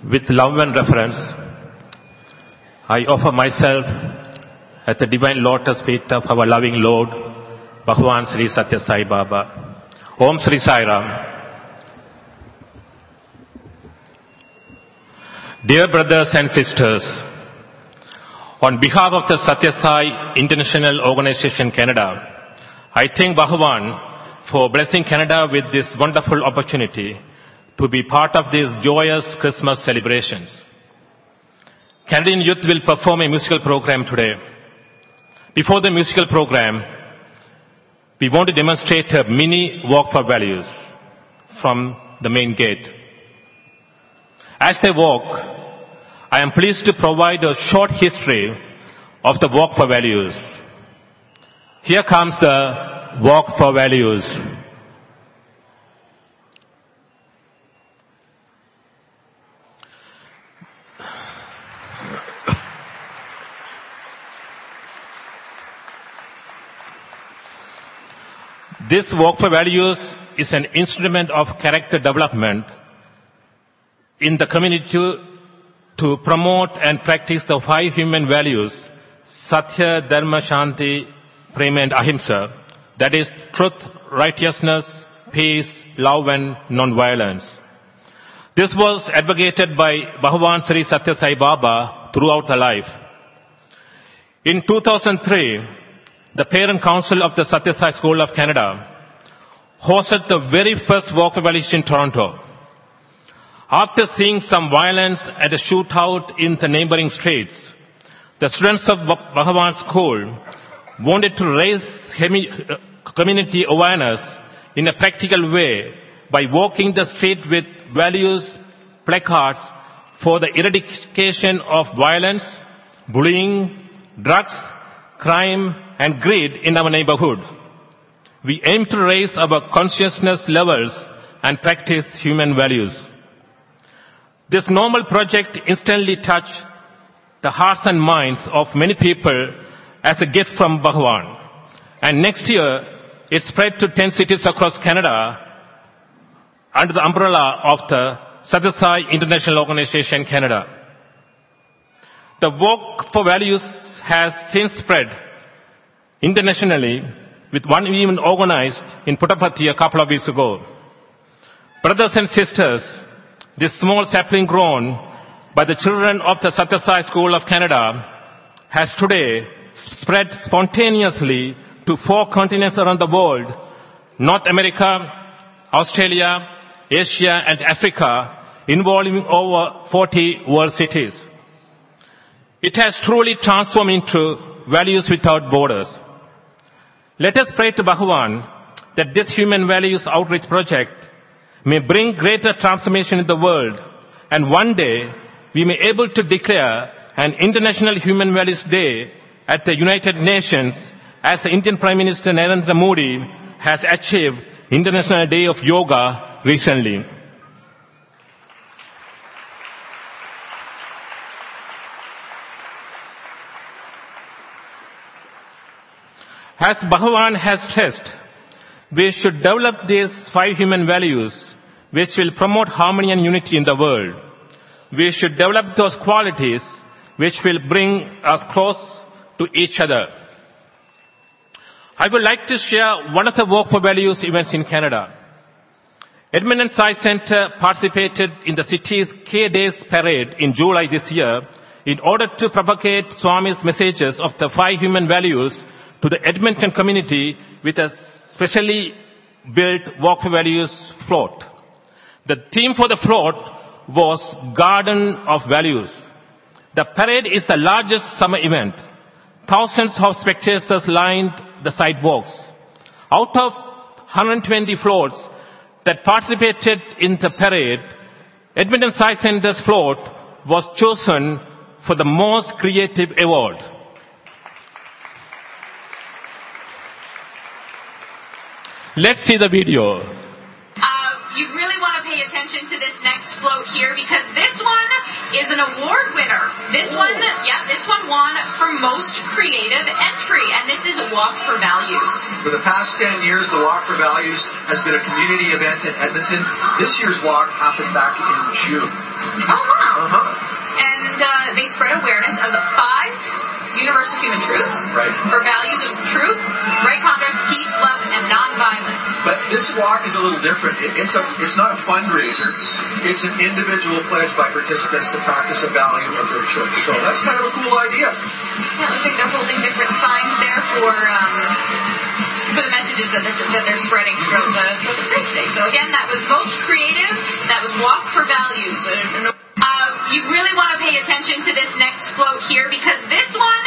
With love and reverence, I offer myself at the divine lotus feet of our loving Lord, Bhagavan Sri Satya Sai Baba. Om Sri Sai Ram. Dear brothers and sisters, on behalf of the Satya Sai International Organization Canada, I thank Bhagavan for blessing Canada with this wonderful opportunity to be part of these joyous Christmas celebrations. Canadian youth will perform a musical program today. Before the musical program, we want to demonstrate a mini walk for values from the main gate. As they walk, I am pleased to provide a short history of the walk for values. Here comes the walk for values. This walk for values is an instrument of character development in the community to promote and practice the 5 human values, Satya, Dharma, Shanti, Prema and Ahimsa, that is truth, righteousness, peace, love and non-violence. This was advocated by Bhagavan Sri Satya Sai Baba throughout her life. In 2003, the Parent Council of the Satya Sai School of Canada hosted the very first walk for values in Toronto. After seeing some violence at a shootout in the neighboring streets, the students of Bhagavan School wanted to raise community awareness in a practical way by walking the street with values placards for the eradication of violence, bullying, drugs, crime, and greed in our neighborhood. We aim to raise our consciousness levels and practice human values. This noble project instantly touched the hearts and minds of many people as a gift from Bhagavan. And next year, it spread to 10 cities across Canada under the umbrella of the Satya Sai International Organization Canada. The Walk for Values has since spread internationally, with one event organized in Puttaparthi a couple of weeks ago. Brothers and sisters, this small sapling grown by the children of the Satya Sai School of Canada has today spread spontaneously to 4 continents around the world: North America, Australia, Asia and Africa, involving over 40 world cities. It has truly transformed into values without borders. Let us pray to Bhagavan that this human values outreach project may bring greater transformation in the world, and one day we may able to declare an International Human Values Day at the United Nations, as the Indian Prime Minister Narendra Modi has achieved International Day of Yoga recently. As Bhagavan has stressed, we should develop these 5 human values which will promote harmony and unity in the world. We should develop those qualities which will bring us close to each other. I would like to share one of the Walk for Values events in Canada. Edmonton Science Centre participated in the city's K-Days parade in July this year in order to propagate Swami's messages of the 5 human values to the Edmonton community with a specially built Walk for Values float. The theme for the float was Garden of Values. The parade is the largest summer event. Thousands of spectators lined the sidewalks. Out of 120 floats that participated in the parade, Edmonton Science Centre's float was chosen for the most creative award. Let's see the video. You really want to pay attention to this next float here, because this one is an award winner. This one won for most creative entry, and this is Walk for Values. For the past 10 years, the Walk for Values has been a community event in Edmonton. This year's walk happened back in June. Oh, wow. Uh-huh. And they spread awareness of the 5 universal human truths, Right. or values of truth, right conduct, peace, love, and nonviolence. But this walk is a little different. It's not a fundraiser. It's an individual pledge by participants to practice a value of their choice. So that's kind of a cool idea. Yeah, it looks like they're holding different signs there for the messages that they're spreading throughout the parade today. So again, that was Most Creative. That was Walk for Values. You really want to pay attention to this next float here because this one.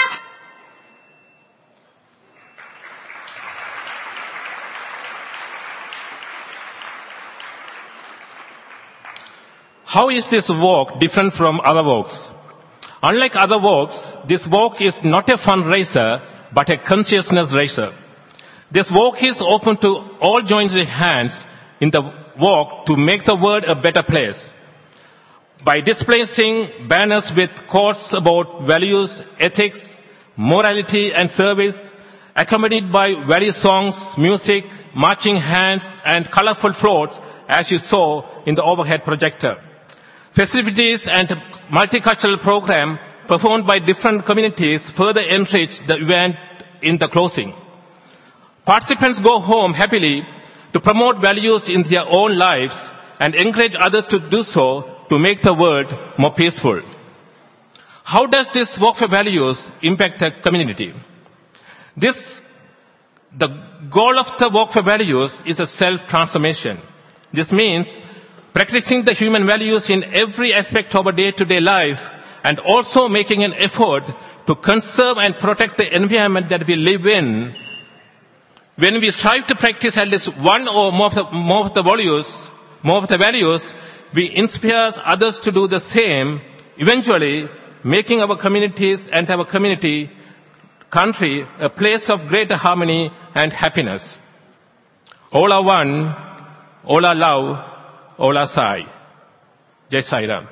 How is this walk different from other walks? Unlike other walks, this walk is not a fundraiser, but a consciousness raiser. This walk is open to all joining hands in the walk to make the world a better place. By displacing banners with quotes about values, ethics, morality and service, accompanied by value songs, music, marching hands and colorful floats as you saw in the overhead projector. Festivities and multicultural program performed by different communities further enrich the event in the closing. Participants go home happily to promote values in their own lives and encourage others to do so to make the world more peaceful. How does this Walk for Values impact the community? The goal of the Walk for Values is a self-transformation. This means practicing the human values in every aspect of our day-to-day life and also making an effort to conserve and protect the environment that we live in. When we strive to practice at least one or more of the values, we inspire others to do the same, eventually making our communities and our country a place of greater harmony and happiness. All are one, all are love, all are Sai. Jai Sai Ram.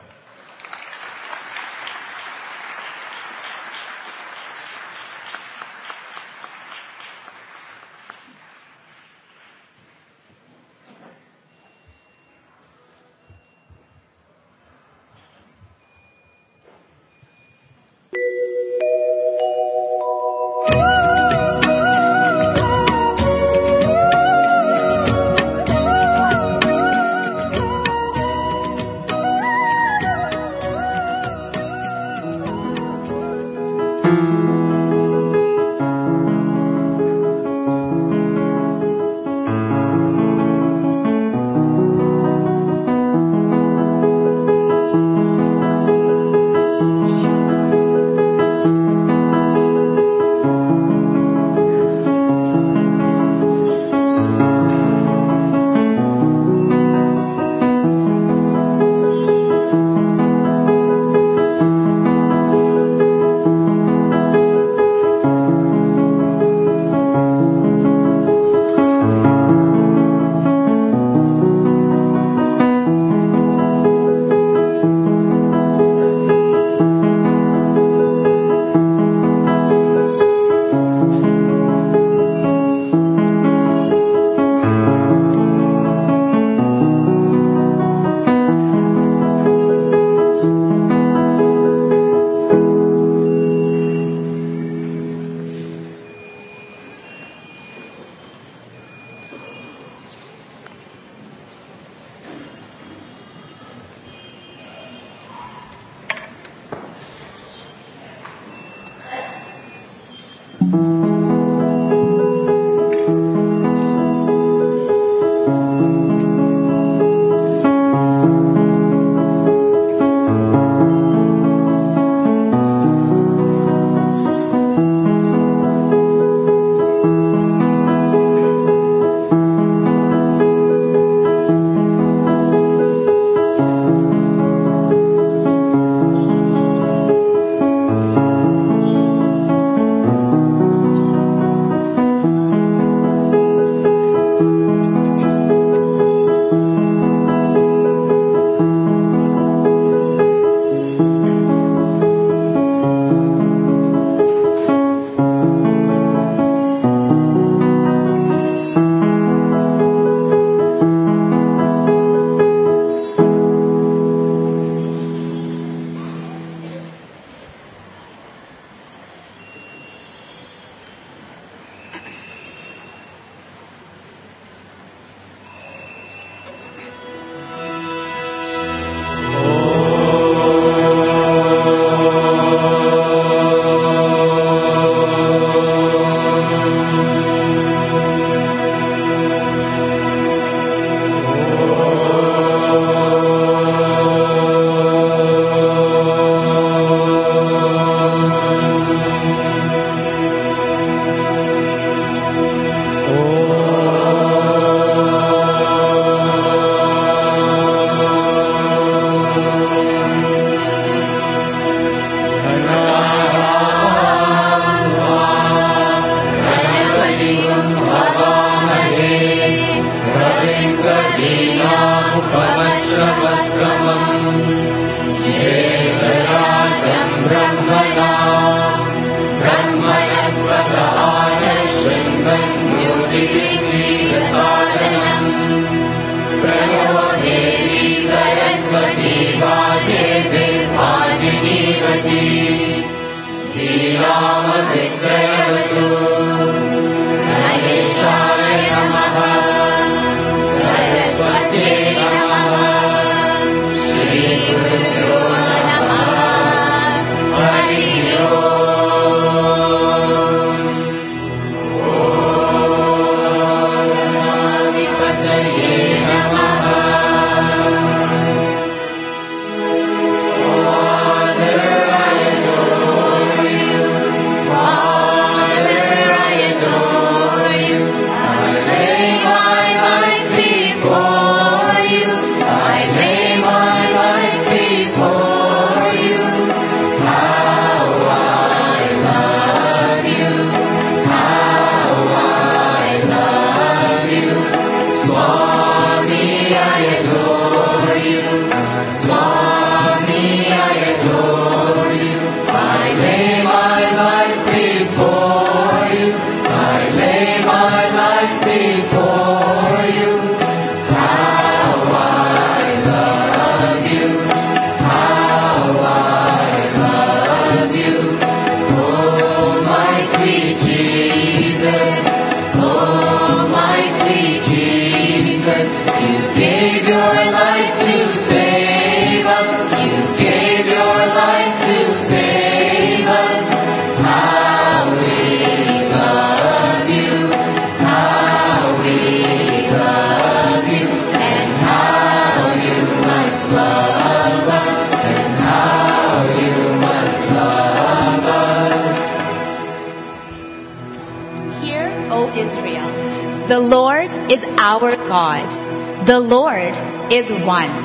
The Lord is our God. The Lord is one.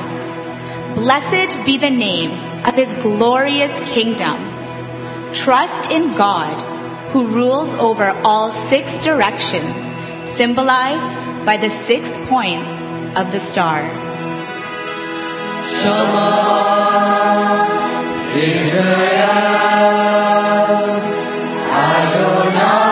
Blessed be the name of his glorious kingdom. Trust in God, who rules over all 6 directions, symbolized by the 6 points of the star. Shema Israel, Adonai.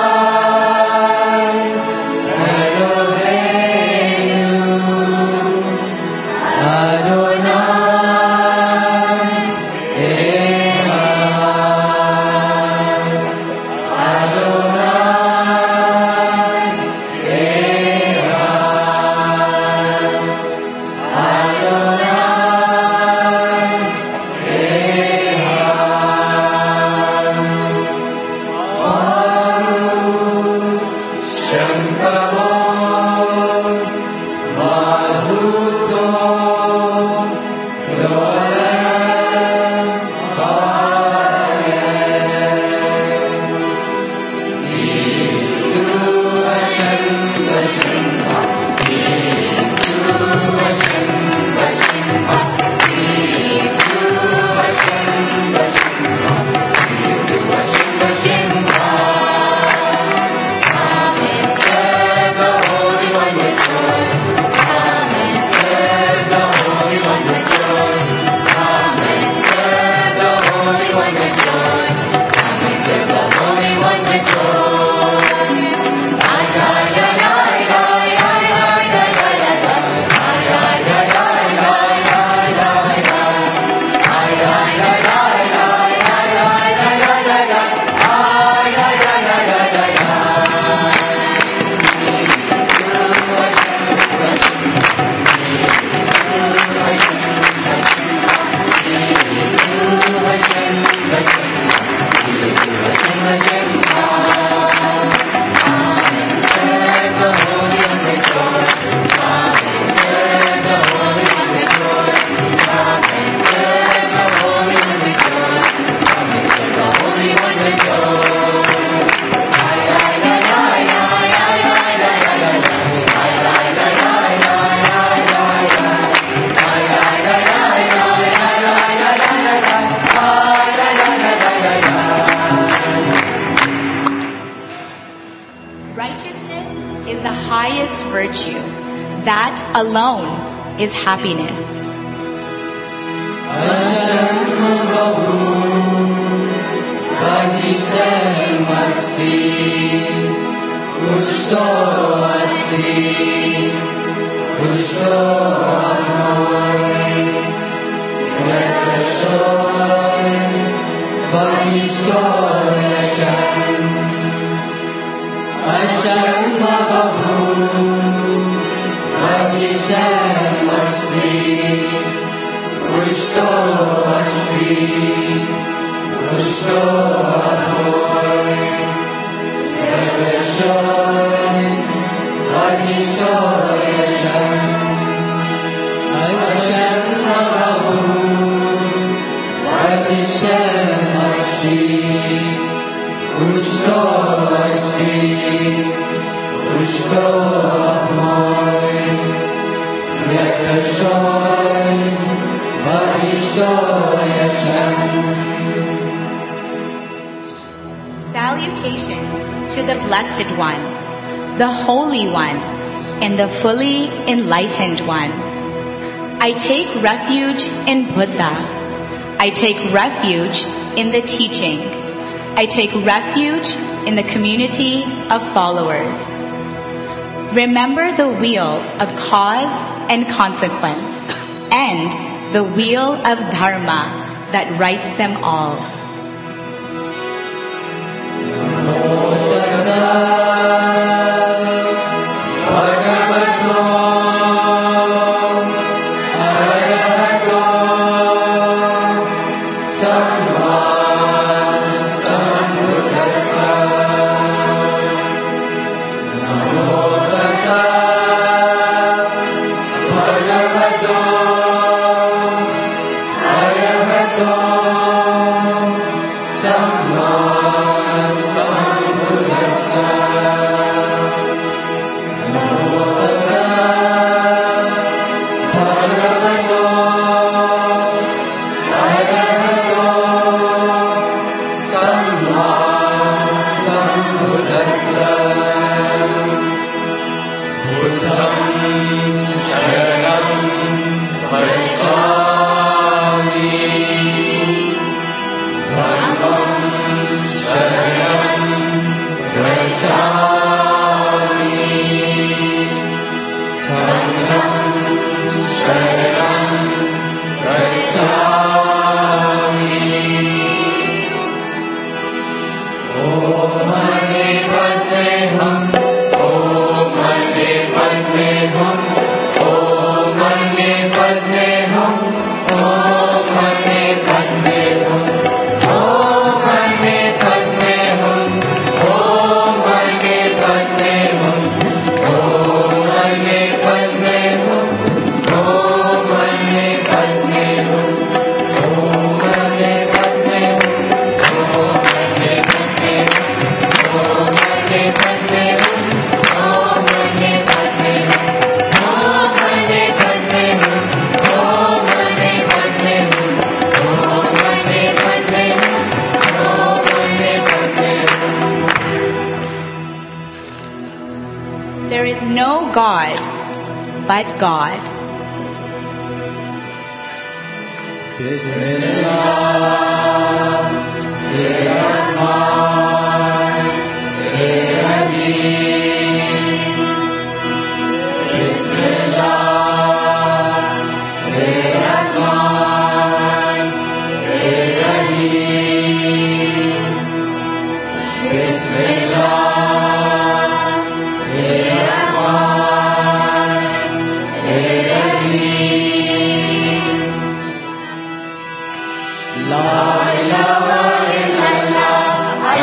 Virtue. That alone is happiness. Salutations to the Blessed One, the Holy One, and the fully enlightened One. I take refuge in Buddha. I take refuge in the teaching. I take refuge in the community of followers. Remember the wheel of cause and consequence, and the wheel of dharma that rights them all. There is no God but God. La ilaha illallah,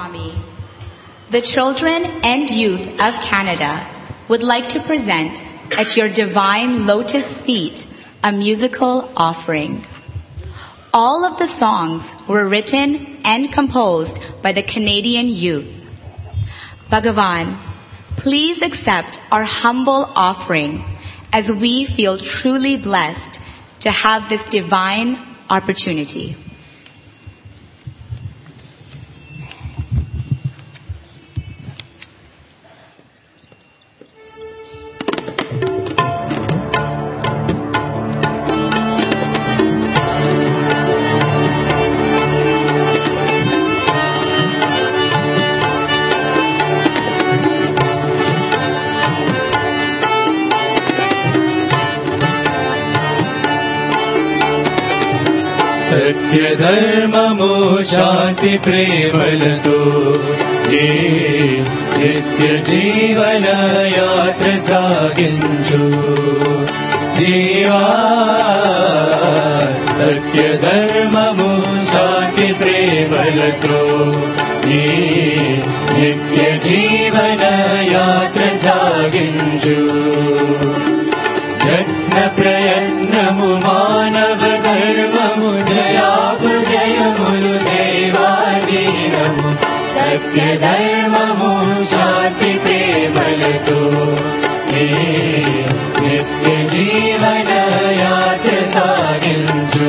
Swami. The children and youth of Canada would like to present at your divine lotus feet a musical offering. All of the songs were written and composed by the Canadian youth. Bhagavan, please accept our humble offering as we feel truly blessed to have this divine opportunity. ధర్మము శాంతి ప్రేమలతో ఈ నిత్య జీవన యాత్ర సాగించు జీవా సత్య ధర్మము శాంతి ప్రేమలతో ఈ నిత్య జీవన యాత్ర సాగించు యత్న ప్రయత్నము మానవ ధర్మము జయాపజయములు దేవాధీనము సత్య ధర్మము శాంతి ప్రేమలతో నిత్య జీవన యాత్ర సాగించు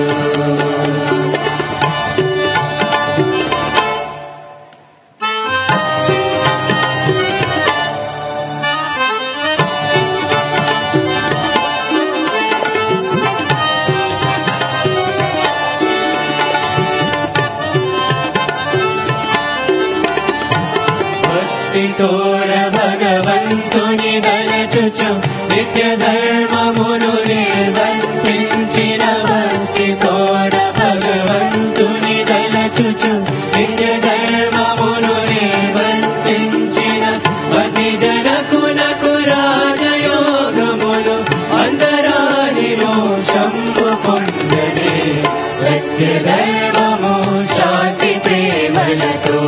తోడ భగవంతుని దలచుచు నిత్య ధర్మమును నిర్వర్తించిన భక్తి తోడ భగవంతుని దలచుచు నిత్య ధర్మమును నిర్వర్తించిన అతి జనకునకు రాజయోగములు అందరాని మోక్షంబు పొందనే సత్య ధర్మము శాంతి ప్రేమలతో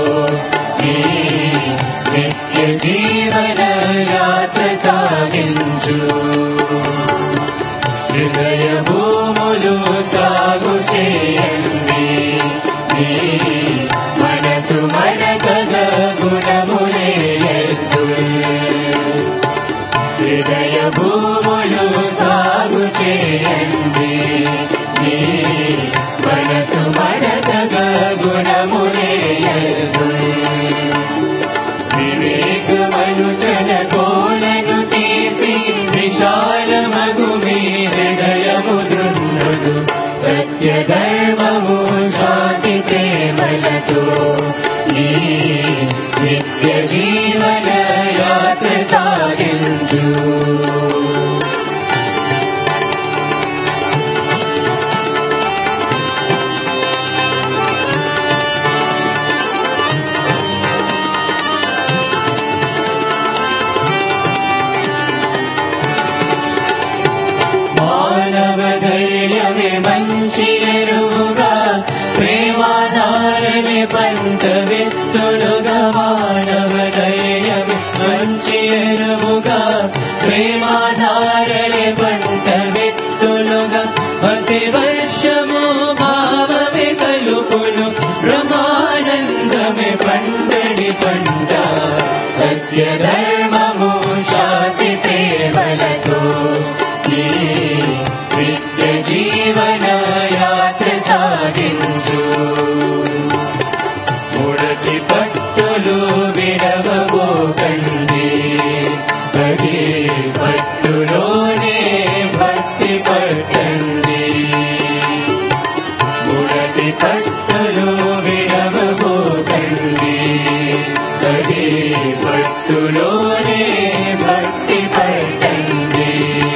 నిత్య జీవన యాత్ర సాగించు హృదయ భూములు సాగు చేయండి మనసు మడకగ గుణములే హృదయ భూములు సాగు చేయండి మనసు మడకగ గుణములే వివేకమనుచన కోలను తీసి విశాలమగు మీ హృదయము దృఢుడు సత్య ధర్మము శాంతి ప్రేమలతో నిత్య జీవన యాత్ర సాగించు మంచి ఎరువుగా ప్రేమాధారని పంట విత్తులుగా మానవ ధైర్యమే మంచి ఎరువుగా ప్రేమాధారని పంట విత్తులుగా అతి వర్షము భావమే కలుపులు బ్రహ్మానందమే పండడి పంట సత్య ధర్మము శాంతి ప్రేమలతో నిత్య జీవన యాత్ర సాగించు ముడటి పట్టులు విడవబోకండి అది పట్టులోనే భక్తి పట్టండి ముడటి పట్టులు విడవబోకండి అది పట్టులోనే భక్తి పట్టండి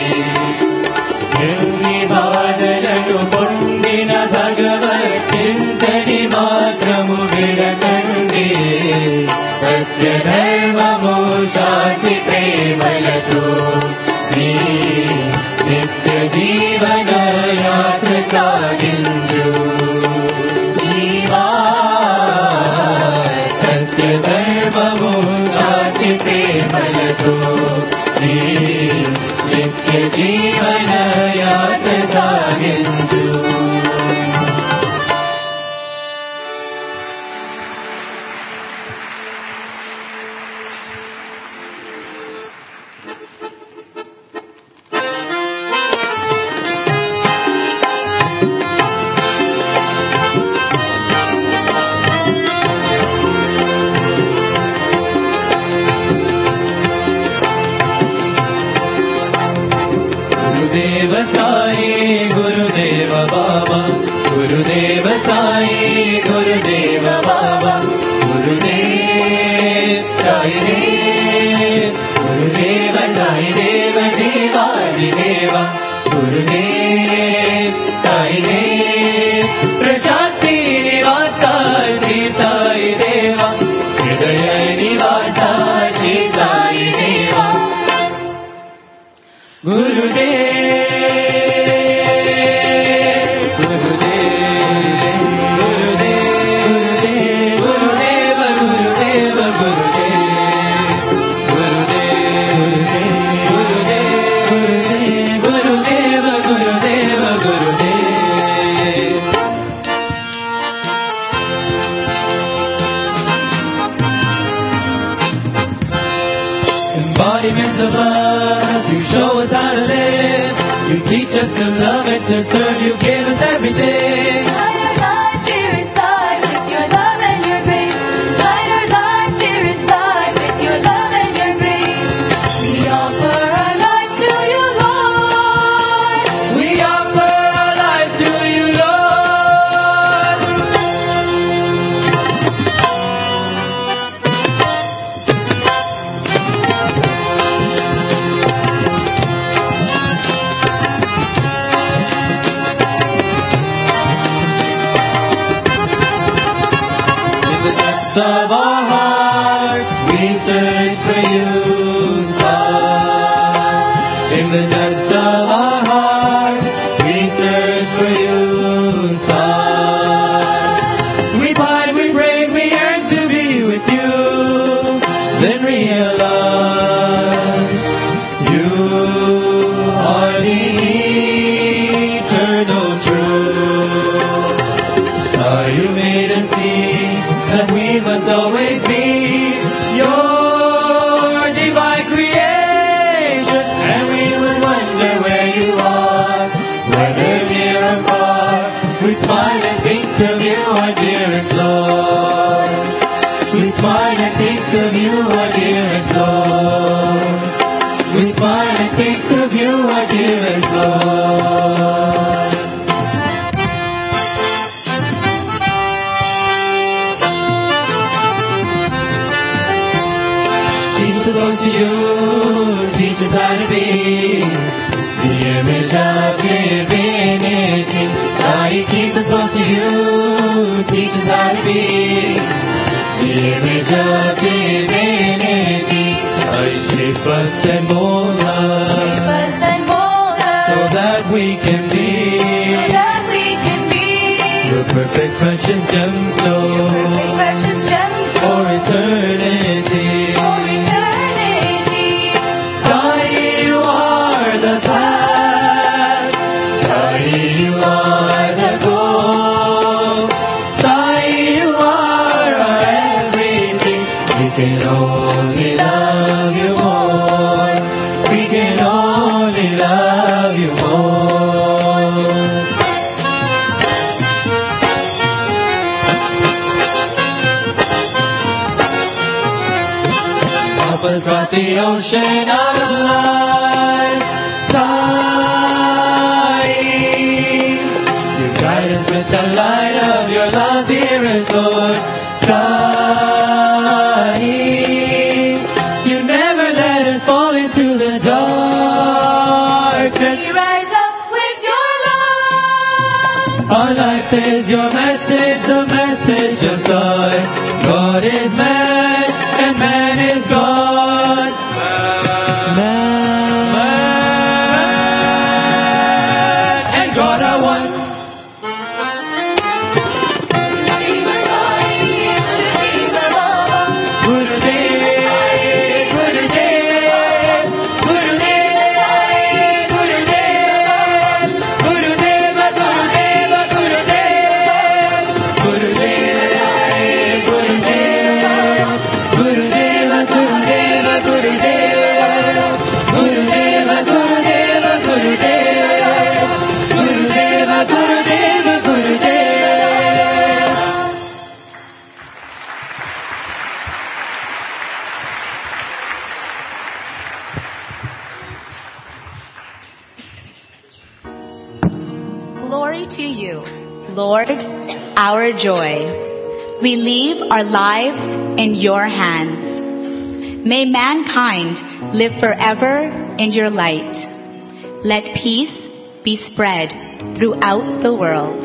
ఎన్ని బాధలను పొందిన భగవత్ చింతని మాత్రము విడకండి సత్య ధర్మము శాంతి ప్రేమలతో నిత్య జీవన యాత్ర సాగించు జీవా సత్య Teach us to love and to serve you. Give us everything. Light our lives here inside with your love and your grace. Light our lives here inside with your love and your grace. We offer our lives to you, Lord. We offer our lives to you, Lord. Of our hearts, we search for you, Son. In the depths of our hearts, we search for you, Son. We find, we break, we yearn to be with you. Then realize you are the eternal truth. So you made us see that we must always be your divine creation, and we would wonder where you are, whether near or far. We smile and think of you, our dearest Lord. We smile and think of you, our dearest Lord. We smile and think of you, our dearest Lord. Belong to you, teach us how to be the image of divinity. God, keep us close to you, teach us how to be the image of divinity. Shape us and mold us, so that we can be your perfect precious gemstone for eternity. You are the path, you are the goal, you are our everything. We can only love you more, we can only love you more. Help us cross the ocean of life, Sighing. You guide us with the light of your love, dearest Lord. Sighing. You never let us fall into the darkness. We rise up with your love. Our life is your message, the message of life. God is man and man is God. Man and God are one. Glory to you, Lord, our joy. We leave our lives in your hands. May mankind live forever in your light. Let peace be spread throughout the world.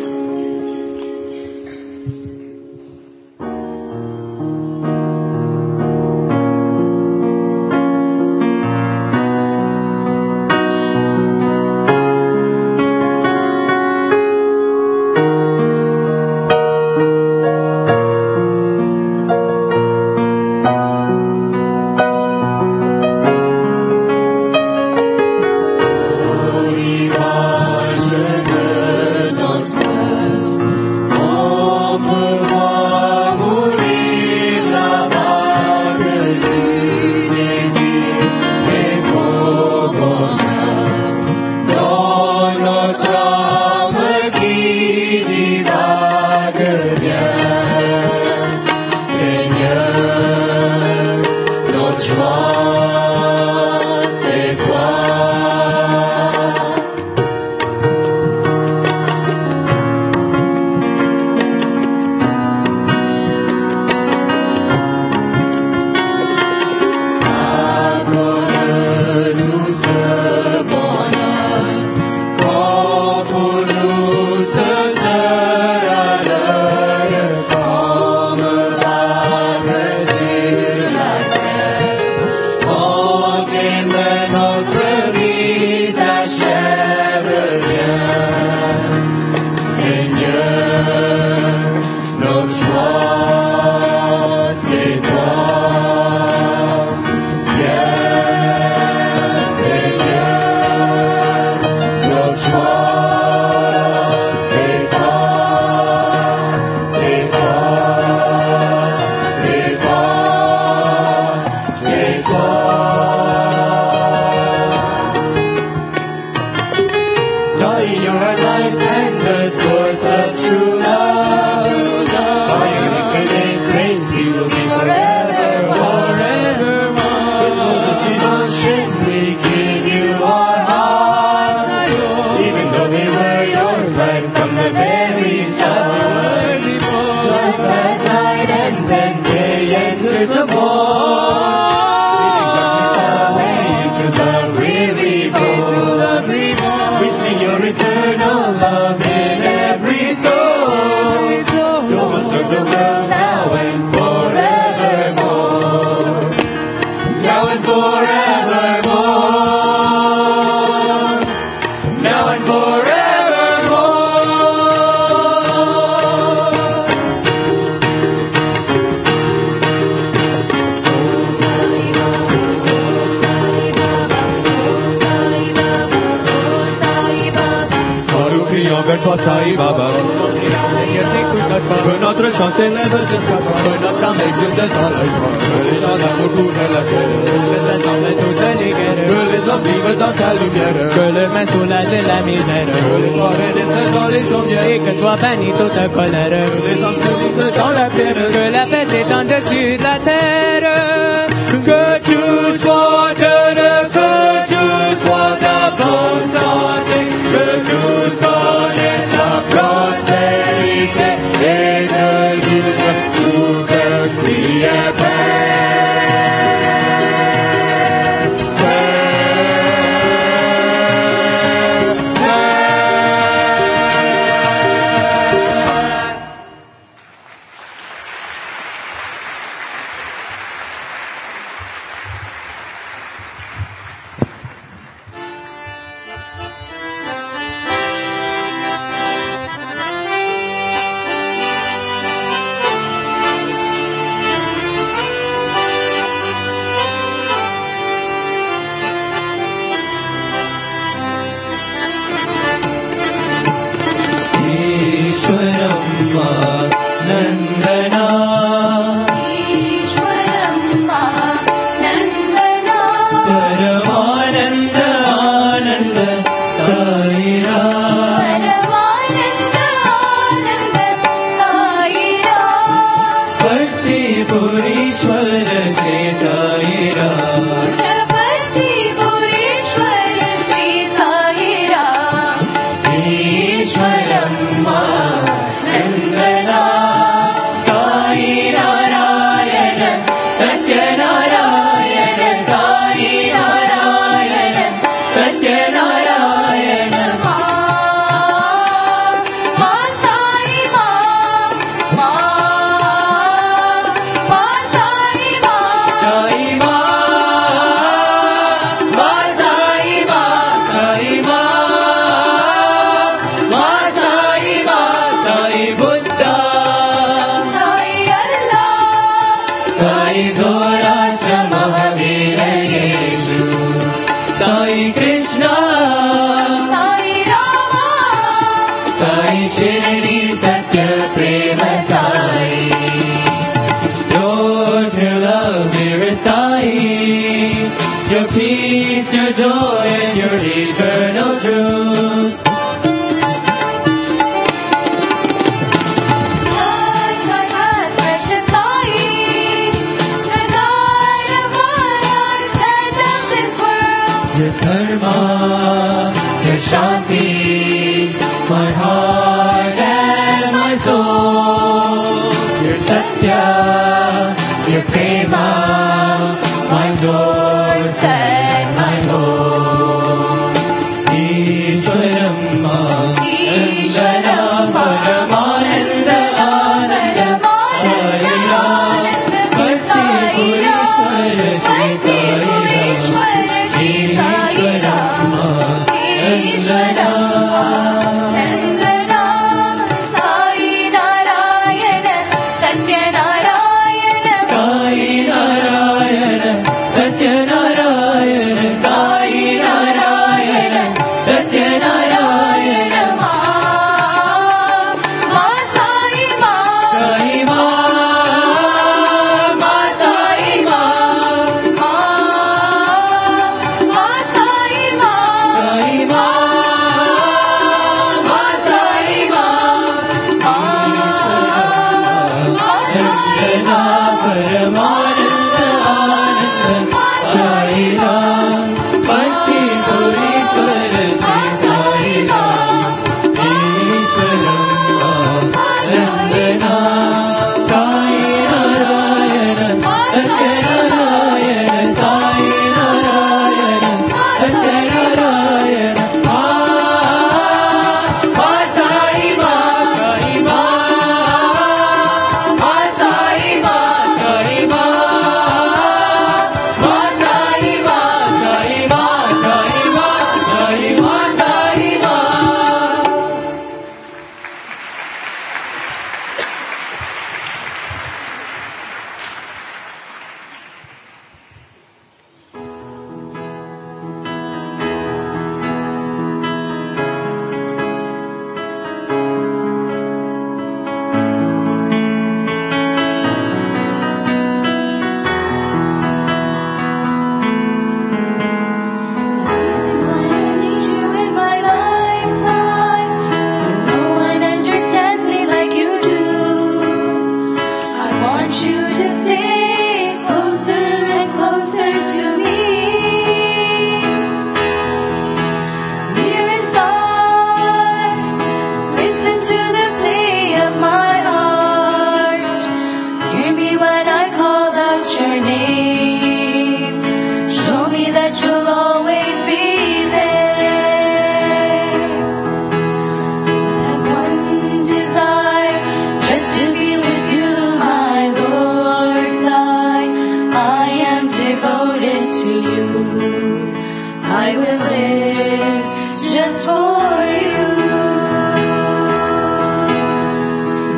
Glory was the good Lord's plan. You're our life and the source of true love. By your infinite grace, we will be forever, forevermore. With full devotion, we give you our hearts. Even though they were yours right from the very start. Just as night ends and day enters the morn. Eternal love in every soul. So much of the world now and forevermore. Now and forevermore. Now and forevermore. Sai Baba, que notre chant s'élève jusqu'à toi, que notre âme exulte dans la joie, que les gens d'amour couvrent la terre, que les hommes toutes les guerres, que les hommes vivent dans ta lumière, que les mains soulagent la misère, que l'espoir est descend dans les sommières, et que soit banni toute colère, que les hommes se glissent dans la pierre, que la paix s'étende dessus de la terre, que tout soit heureux, que tout soit abondant, que tout soit prospérité et de lutte souveraine et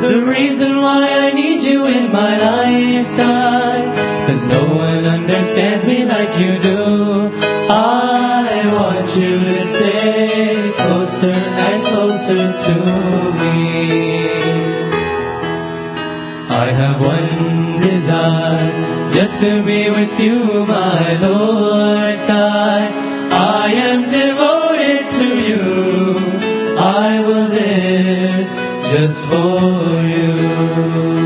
the reason why I need you in my lifetime. 'Cause no one understands me like you do. I want you to stay closer and closer to me. I have one desire, just to be with you, my Lord. I am devoted to you. I will live just for you.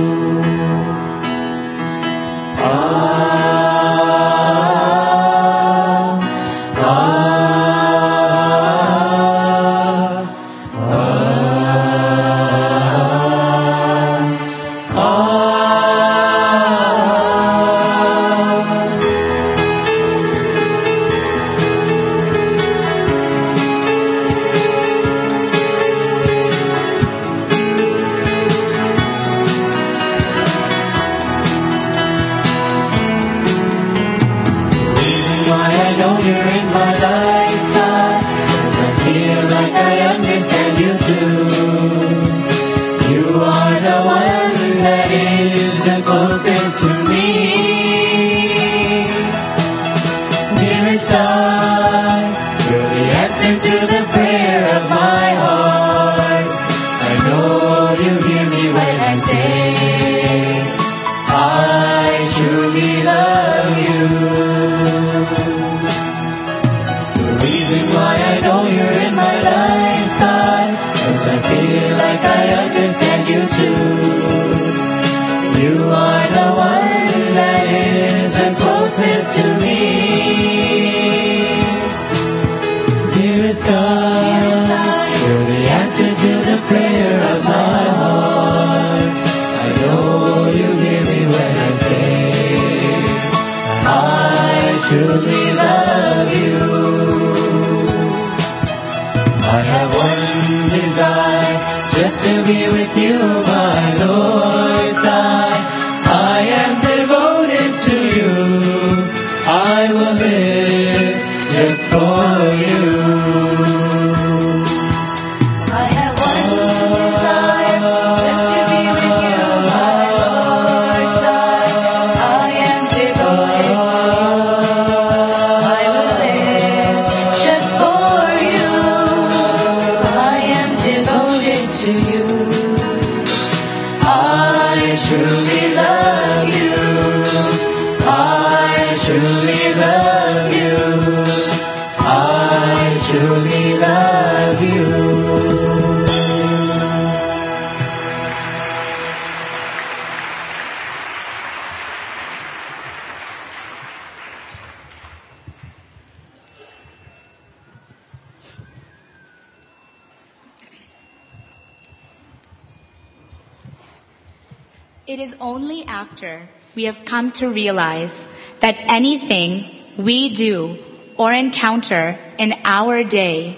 It is only after we have come to realize that anything we do or encounter in our day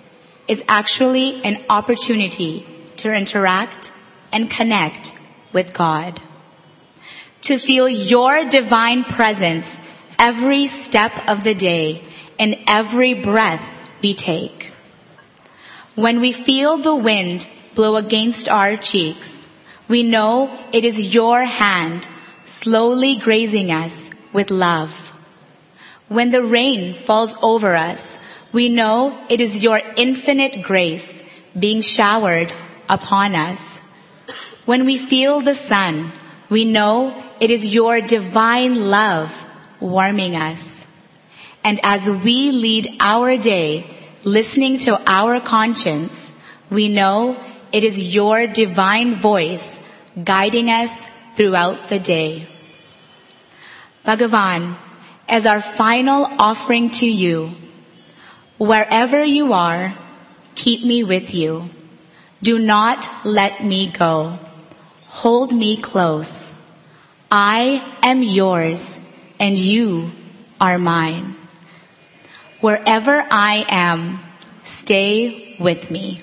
is actually an opportunity to interact and connect with God. To feel your divine presence every step of the day and every breath we take. When we feel the wind blow against our cheeks, we know it is your hand slowly grazing us with love. When the rain falls over us, we know it is your infinite grace being showered upon us. When we feel the sun, we know it is your divine love warming us. And as we lead our day listening to our conscience, we know it is your divine voice guiding us throughout the day. Bhagavan, as our final offering to you, wherever you are, keep me with you. Do not let me go. Hold me close. I am yours and you are mine. Wherever I am, stay with me.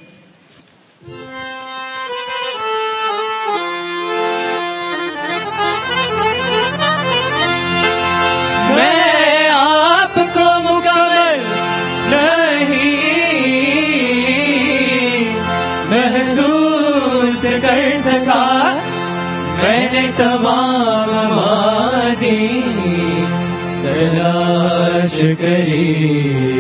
मैं आपको मुकम्मल नहीं महसूस कर सका मैंने तमाम मादी तलाश करी,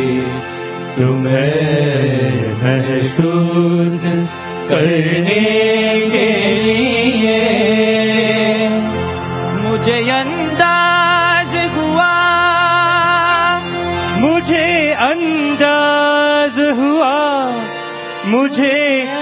तुम्हें महसूस करने के लिए। मुझे अंदाज हुआ, मुझे अंदाज हुआ, मुझे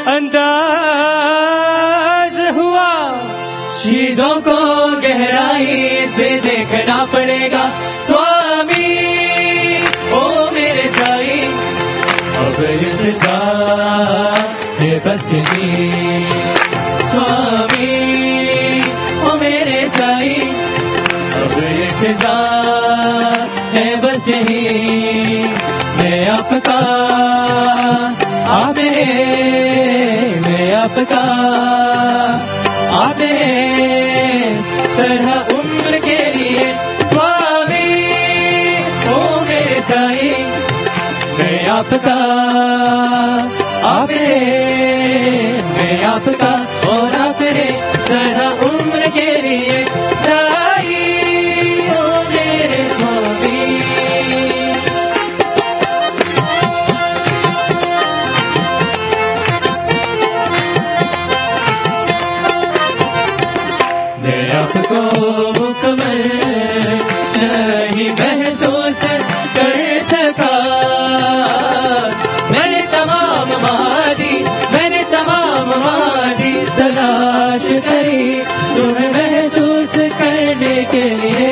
अंदाज हुआ, चीजों को गहराई से देखना पड़ेगा स्वामी, ओ मेरे साईं। अब इंतजार है बस ही स्वामी, ओ मेरे साईं। अब इंतजार है बस ही, मैं आपका, आप मेरे, मैं आपका, आप मेरे, सरहा उम्र के लिए स्वामी, ओ मेरे साईं। मैं आपका, आप मेरे, मैं आपका, और आप मेरे, सरहा उम्र के लिए साईं, ओ मेरे स्वामी। मैं आपको मुकम्मल नहीं महसूस कर सका, मैंने तमाम मादी तलाश करी, तुम्हें महसूस करने के लिए,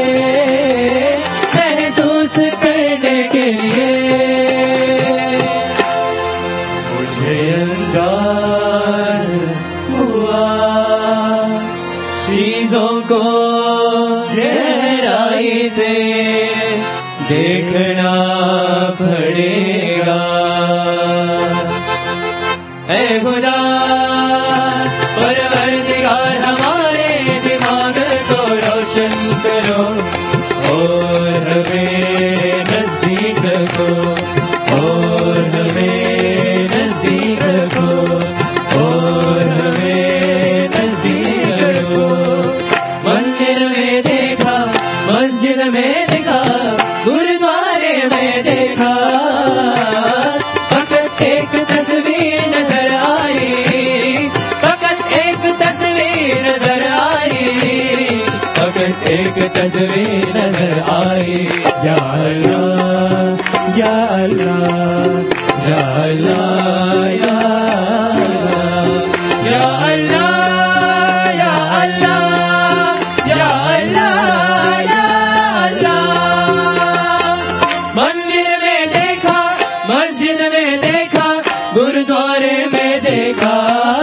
महसूस करने के लिए। मुझे अंदाज हुआ, चीजों को गहराई से देखना पड़ेगा। ऐ खुदा परवरदिगार, हमारे दिमाग को रोशन करो और हमें नजदीक रखो, और हमें नजदीक रखो, और हमें नजदीक रखो। मंदिर में देखा, मस्जिद में देखा, गुरुद्वारे में देखा, फकत एक तस्वीर नजर आई, फकत एक तस्वीर नजर आई, फकत एक तस्वीर नजर आई। या अल्लाह, या अल्लाह, या अल्लाह, या अल्लाह, या अल्लाह, या अल्लाह, या अल्लाह, या अल्लाह। मंदिर में देखा, मस्जिद में देखा, गुरुद्वारे में देखा,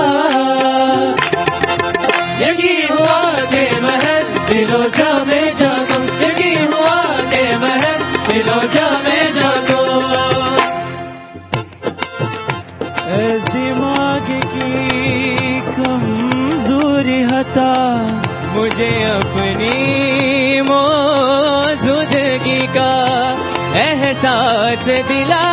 यकीन हुआ के महज दिलो जा में जागो, यकीन हुआ के महज दिलो जा में जागो। इस दिमाग की कमजोरी हटा, मुझे अपनी मौजूदगी का एहसास दिला,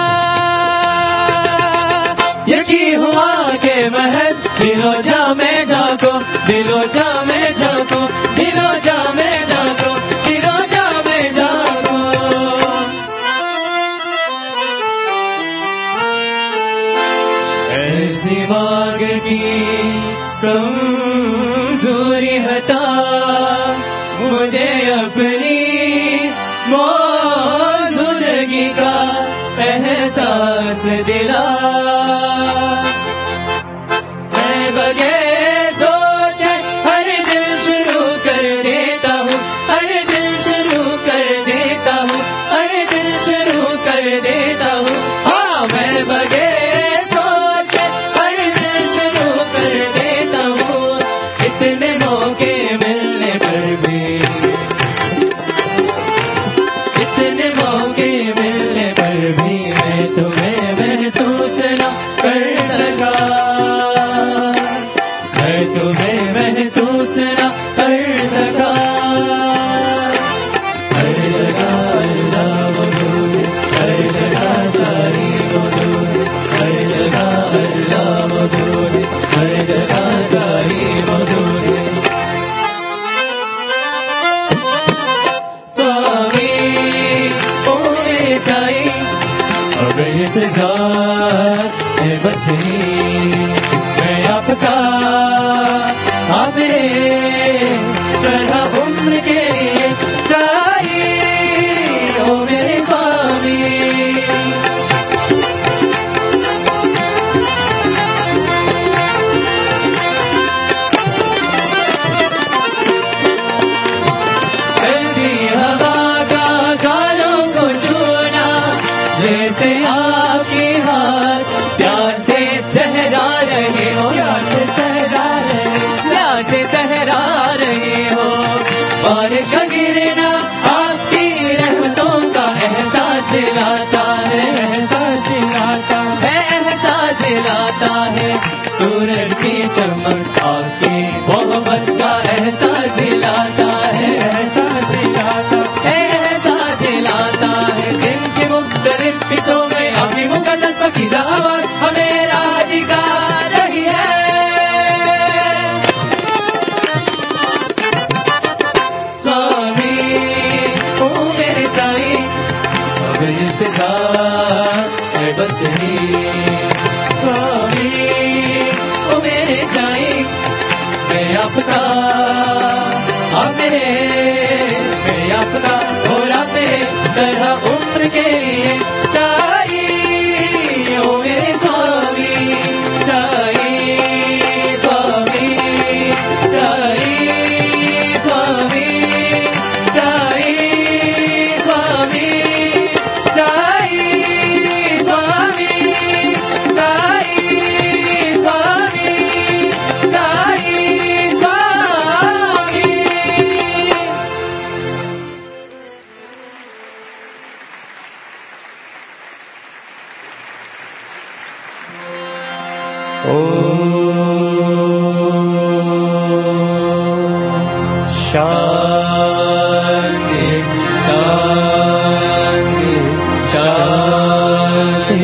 यकीन हुआ के महज दिलो जा में जागो, दिलो जा में जागो, दिलो जा में जागो, दिलो जा में जागो। ऐसी मांग की कमजोरी हटा, मुझे अपनी मौजूदगी का एहसास दिला। मैं बगैर सोचे हर दिन शुरू कर देता हूँ, हर दिन शुरू कर देता हूँ, हर दिन शुरू कर देता हूँ। हाँ, मैं बगैर सोचे हर दिन शुरू कर देता हूँ, इतने मौके मिलने पर भी, इतने मौके मिलने पर भी मैं तुम्हें महसूस ना सूरज की चमक आके मोहब्बत का एहसास दिलाता है, एहसास दिलाता है। दिन की मुख्तलिफ हिस्सों में आपकी मुकद्दस पाकीज़ा आवाज़ हमें राह दिखा रही है। स्वामी ओ मेरे साईं, अब इंतजार है बस ही। स्वामी ओ मेरे साईं, मैं आपका, आप मेरे, मैं आपका और आप मेरे तरह उम्र के लिए साईं। ओ मेरे स्वामी, साईं स्वामी, साईं स्वामी, साईं स्वामी, साईं स्वामी, साईं स्वामी, साईं स्वामी। शांति शांति शांति।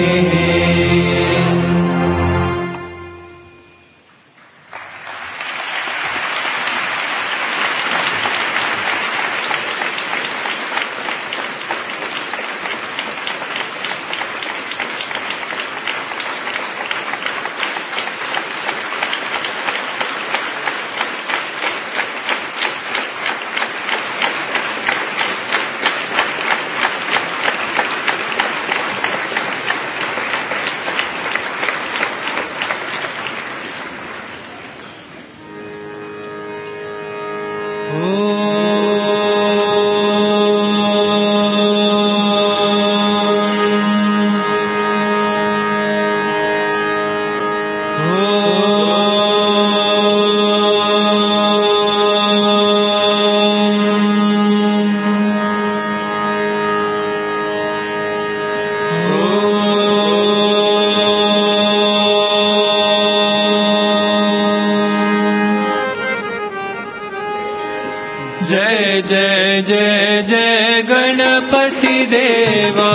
जय जय जय जय गणपति देवा,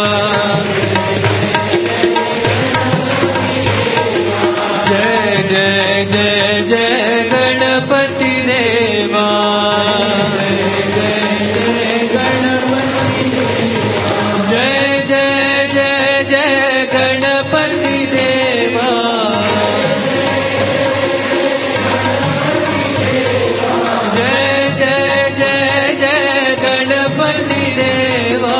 जय जय जय जय गणपति देवा, जय जय जय जय गणपति देवा, जय जय जय जय गणपति देवा,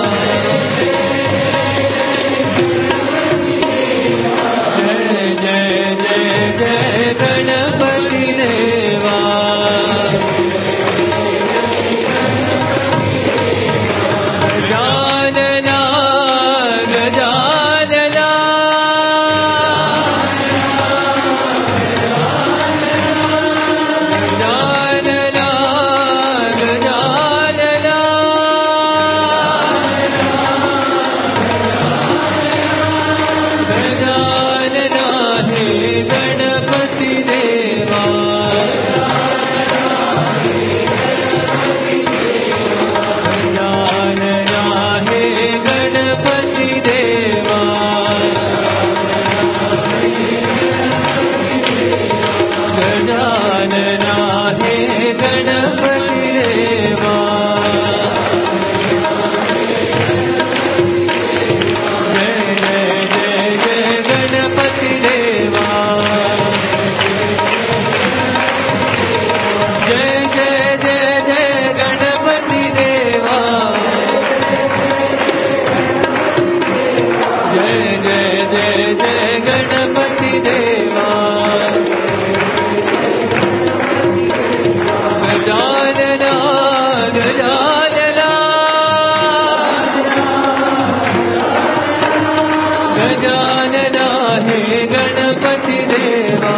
जय जय जय जय गणपति देवा। गजानना गजानना, गजानना गजानना, गजानना हे गणपति देवा, गजानना हे गणपति देवा, गजानना हे गणपति देवा, जय जय जय जय गणपति देवा, जय जय जय जय गणपति देवा, जय जय जय जय गणपति देवा, गजानना गजानना, गजानना हे गणपति देवा,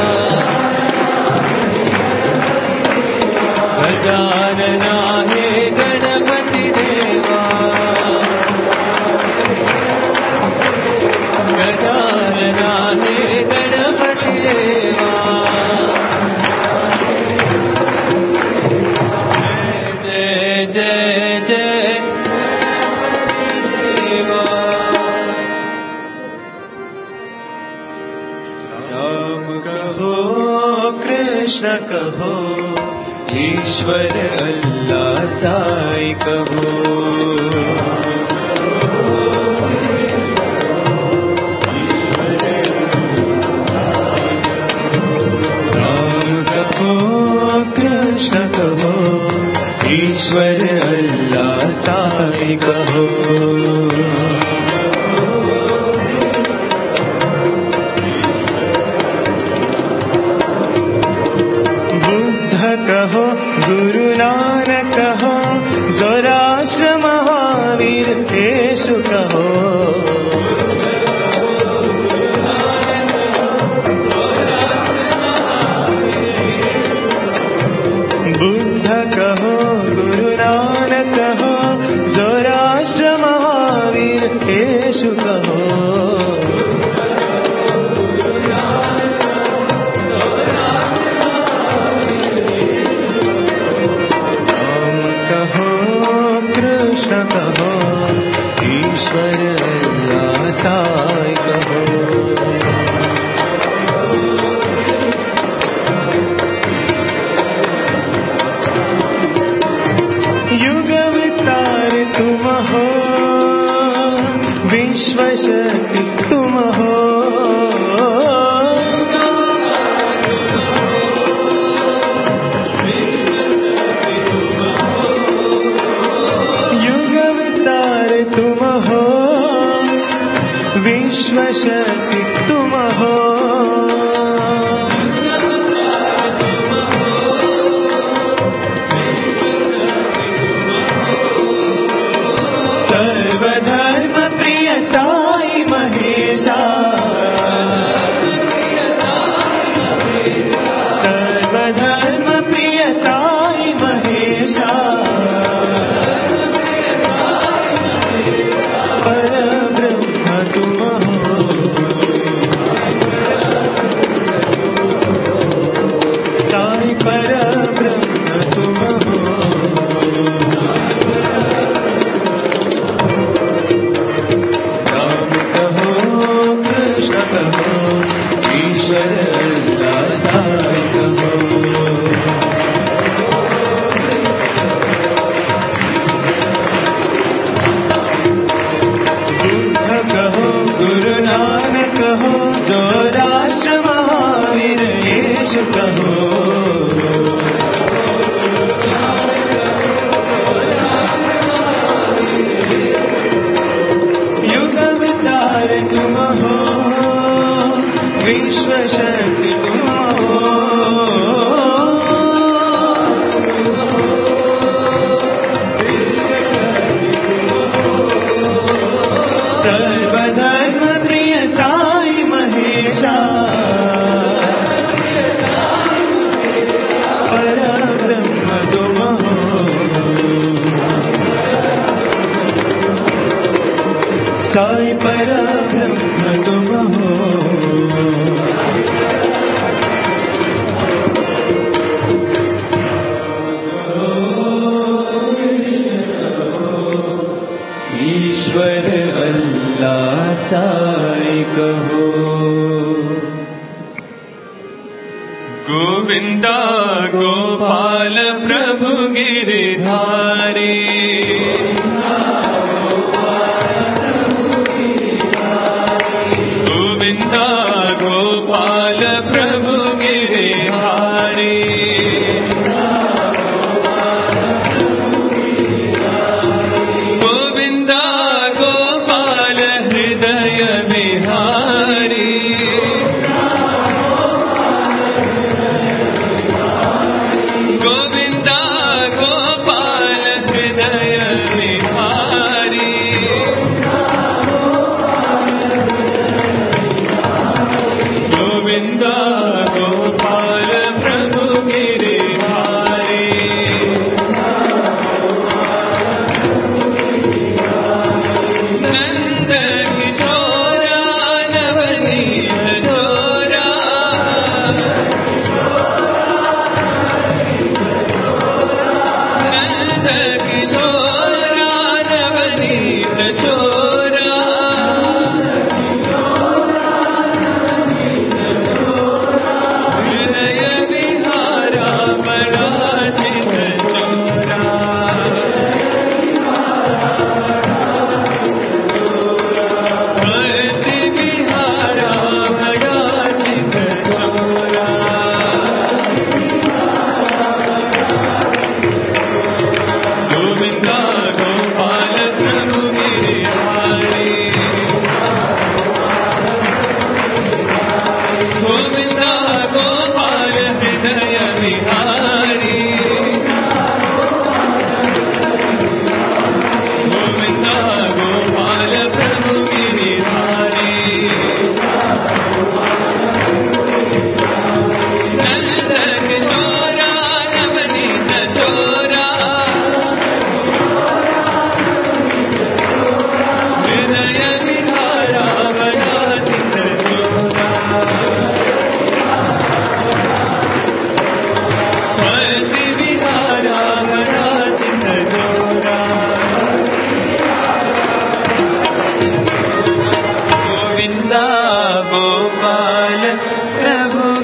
गजानना हे गणपति देवा, गजानना हे गणपति राम कहो कृष्ण कहो ईश्वर अल्लाह साई कहो कृष्ण कहो ईश्वर अल्लाह साई कहो बुद्ध कहो गुरु नानक कहो ज़ोराष्ट्र महावीर येशु कहो कहो गुरु नानक कहो ज़ोराष्ट्र महावीर येशु कहो राम कहो कृष्ण कहो ईश्वर अल्लाह साई कहो तुम हो विश्व शक्ति तुम हो युग अवतार तुम हो विश्व शक्ति तुम हो गोविंदा गोपाल प्रभु गिरिधारी गोविंदा गोपाल प्रभु गिरिधारी गोविंदा गोपाल हृदय विहारी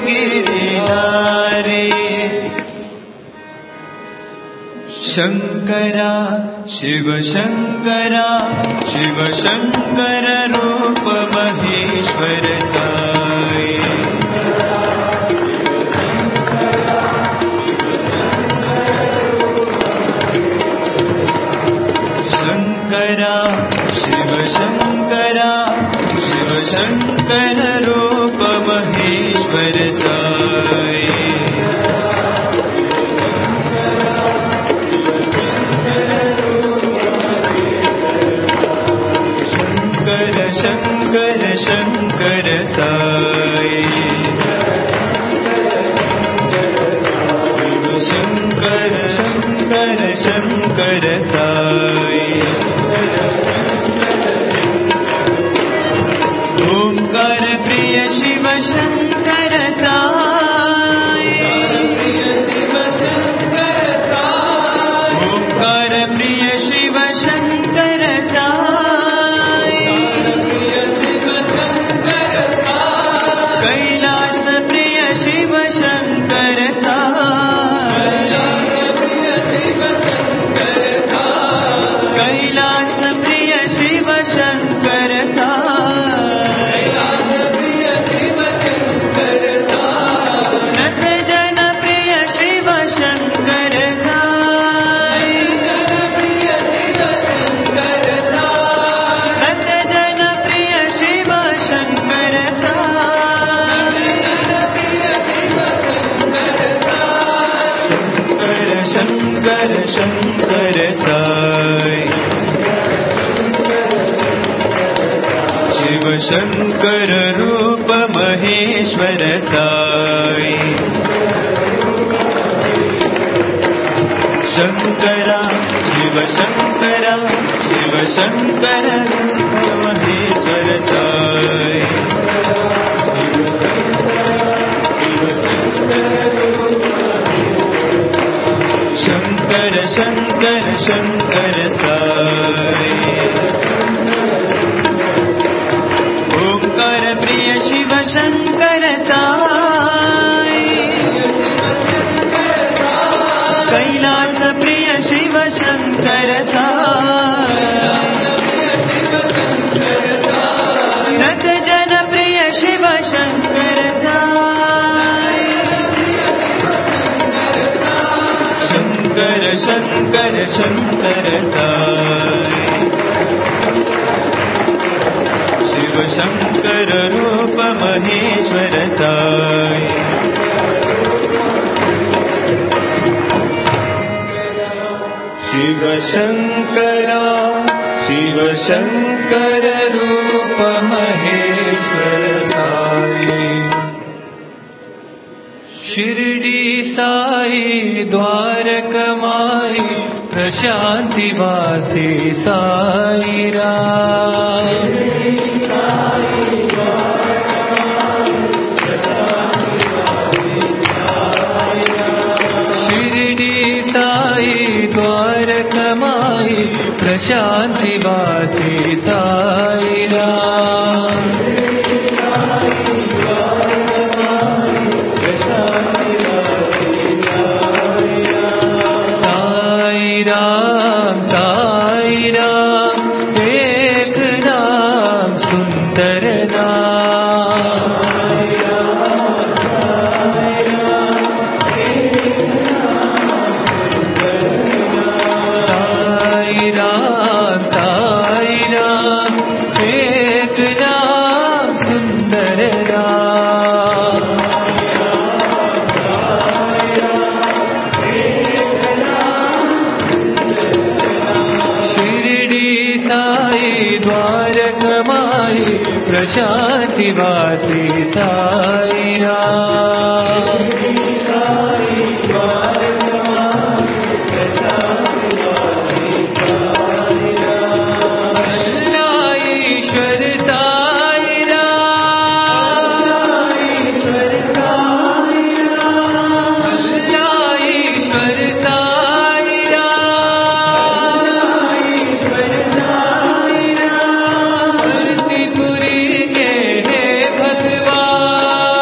गिरिधारी शंकरा शिव शंकरा शिव शंकर रूप महेश्वर साई शंकरा शिव शंकरा शिव शंकर रूप महेश्वर साई शंकर शंकर साई शंकर शंकर शंकर साई ओंकार प्रिय शिव शंकर साई ओंकार प्रिय शिव शंकर साई कैलास प्रिय शिव शंकर साई कैलास प्रिय शिव शंकर साई नत जन प्रिय शिव शंकर साई नत जन प्रिय शिव शंकर साई शंकर शंकर साई शिव शंकर रूप महेश्वर साई शंकरा शिव शंकरा शिव शंकर रूप महेश्वर साई शंकर शंकर शंकर साई ओंकार प्रिय शिव शंकर साई कैलास प्रिय शिव शंकर साई नत जन प्रिय शिव शंकर साई शंकर शंकर शंकर साई शिव शंकर रूप महेश्वर साई शिव शंकरा शिव शंकर रूप महेश्वर साई शिरडी साई द्वारकमाई प्रशांति वासी साई राम शिरडी साई द्वारकमाई प्रशांति वासी साई राम साई राम एक नाम सुंदर नाम साई राम एक नाम सुंदर नाम द्वारकमाई प्रशांति वासी साई राम अल्लाह ईश्वर साई राम अल्लाह ईश्वर साई राम भक्तिपुरी के हे भगवान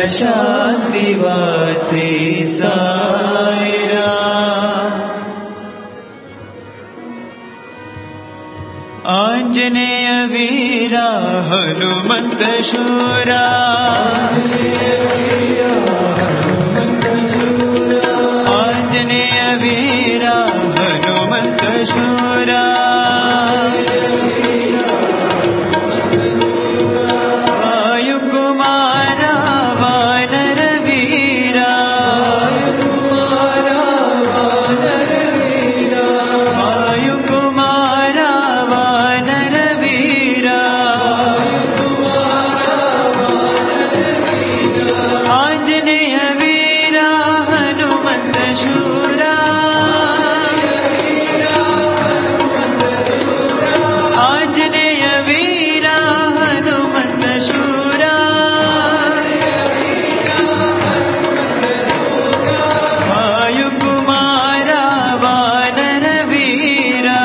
शान्तिवासी साईराम। आञ्जनेय वीरा हनुमन्त शूरा आञ्जनेय वीरा हनुमन्त शूरा वायुकुमारा वानर वीरा वायुकुमारा वानर वीरा आञ्जनेय वीरा हनुमन्त शूरा आञ्जनेय वीरा हनुमन्त शूरा वायुकुमारा वानर वीरा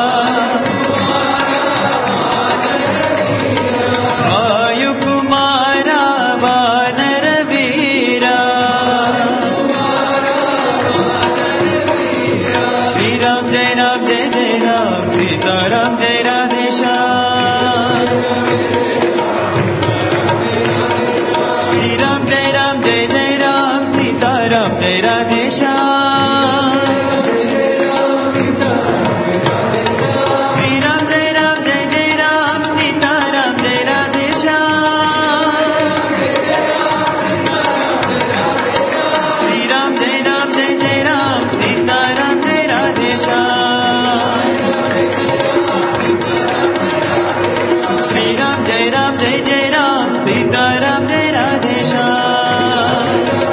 वायुकुमारा वानर वीरा श्री राम जय राम सीताराम जय राधे श्याम श्री राम जय राम सीताराम जय राधे श्याम श्री राम जय राम सीताराम जय राधे श्याम श्री राम जय राम सीताराम जय राधे श्याम श्री राम जय राम सीताराम जय राधे श्याम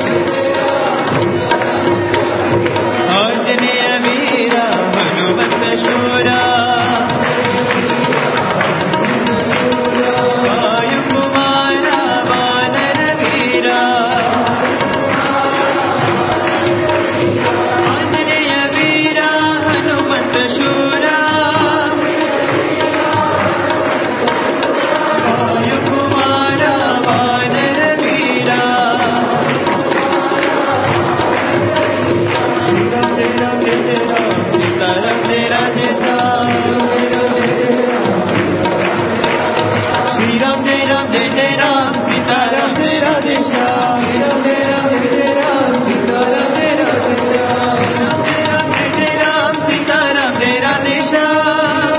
आञ्जनेय वीरा हनुमन्त शूरा वायुकुमारा वानर वीरा आञ्जनेय वीरा हनुमन्त शूरा वायुकुमारा वानर वीरा श्री राम जय राम सीताराम जय राधे श्याम श्री राम जय राम सीताराम जय राधे श्याम सीताराम जय राम सीताराम जय राधे श्याम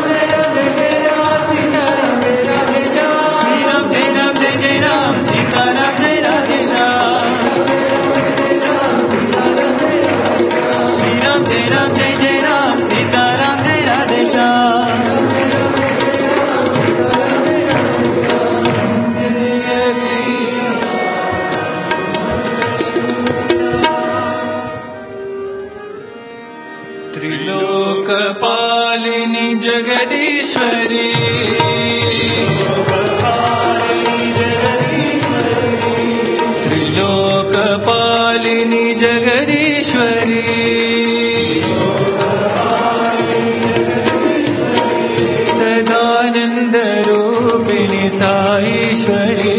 श्री राम जय राम सीताराम जय राधे श्याम श्री राम जय राम सीताराम जय राधे श्याम त्रिलोकपालिनी जगदीश्वरी त्रिलोकपालिनी जगदीश्वरी सदानंद रूपिणी साईश्वरी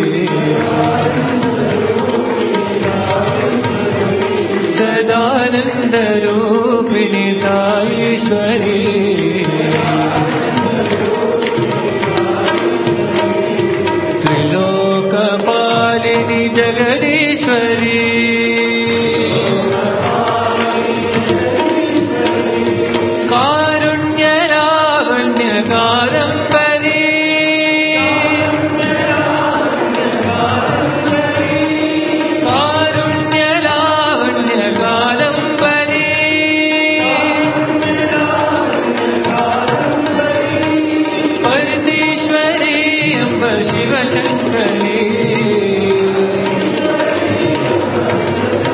सदानंद रूपिणी साईश्वरी त्रिलोकपालिनी जगदीश्वरी कारुण्यलावण्य कादम्बरी कारुण्यलावण्य कादम्बरी परतीश्वरी अम्ब Shivashankari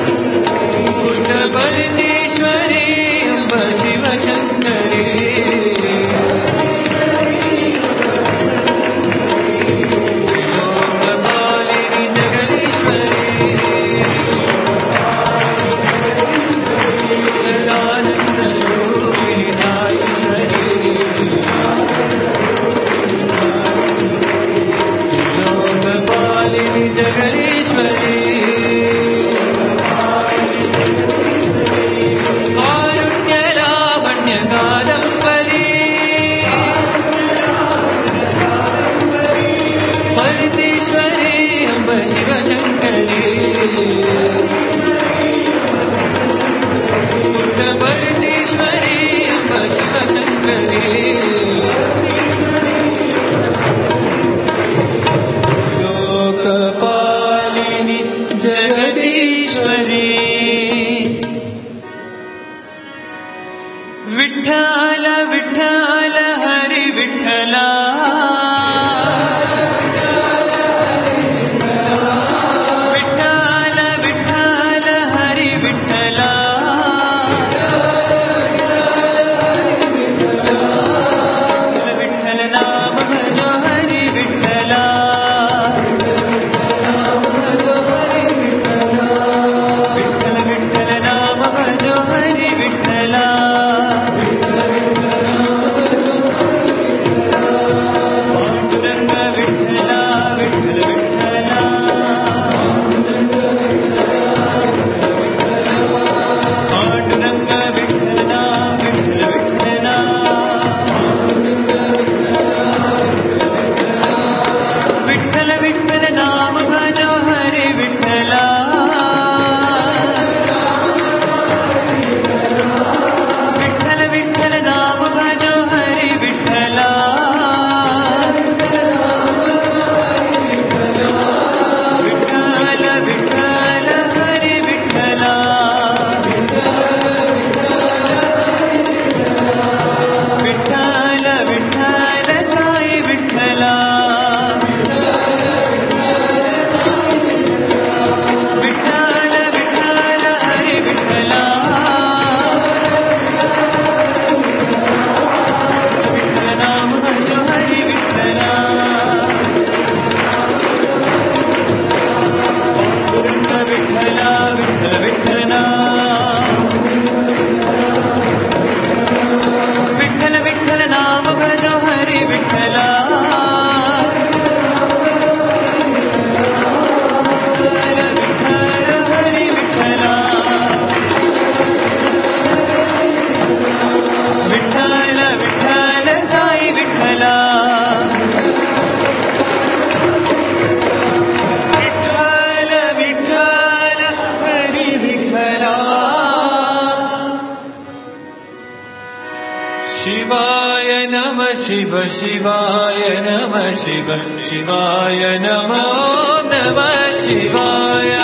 Namah Shiva Shivaya Namah Shiva Shivaya Namah Namah Shivaya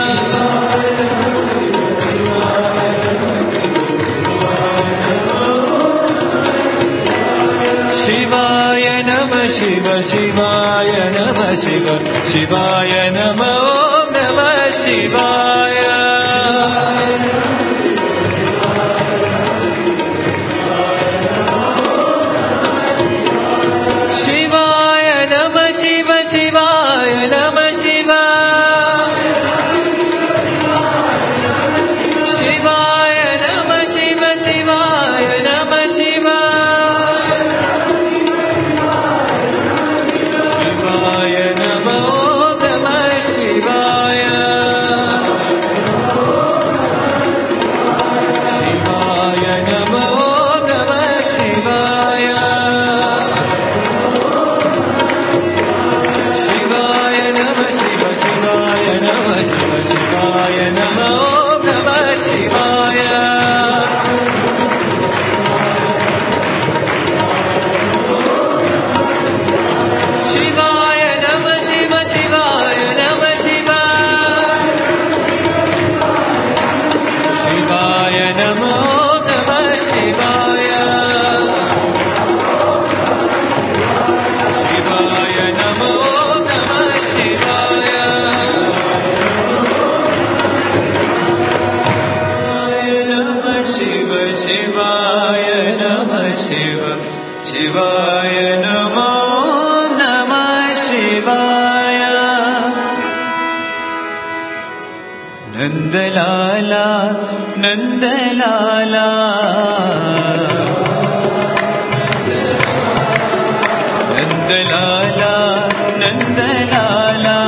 Shivaya Namah Shiva Shivaya Namah Shiva Shivaya Namah Namah Shivaya Nandalala, Nandalala, Nandalala, Nandalala,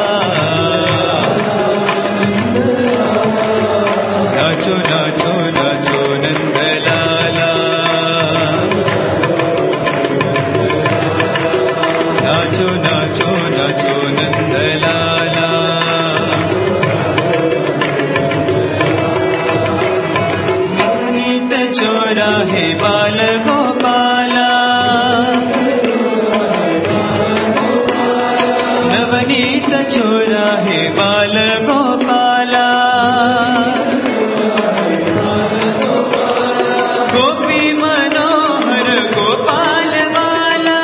Nacho, Nacho, Nacho, Nandalala, Nacho, Nacho, Nacho, Nandalala. चोरा है बाल गोपाला नवनीत चोरा है बाल गोपाला गोपी मनोहर गोपाल बाला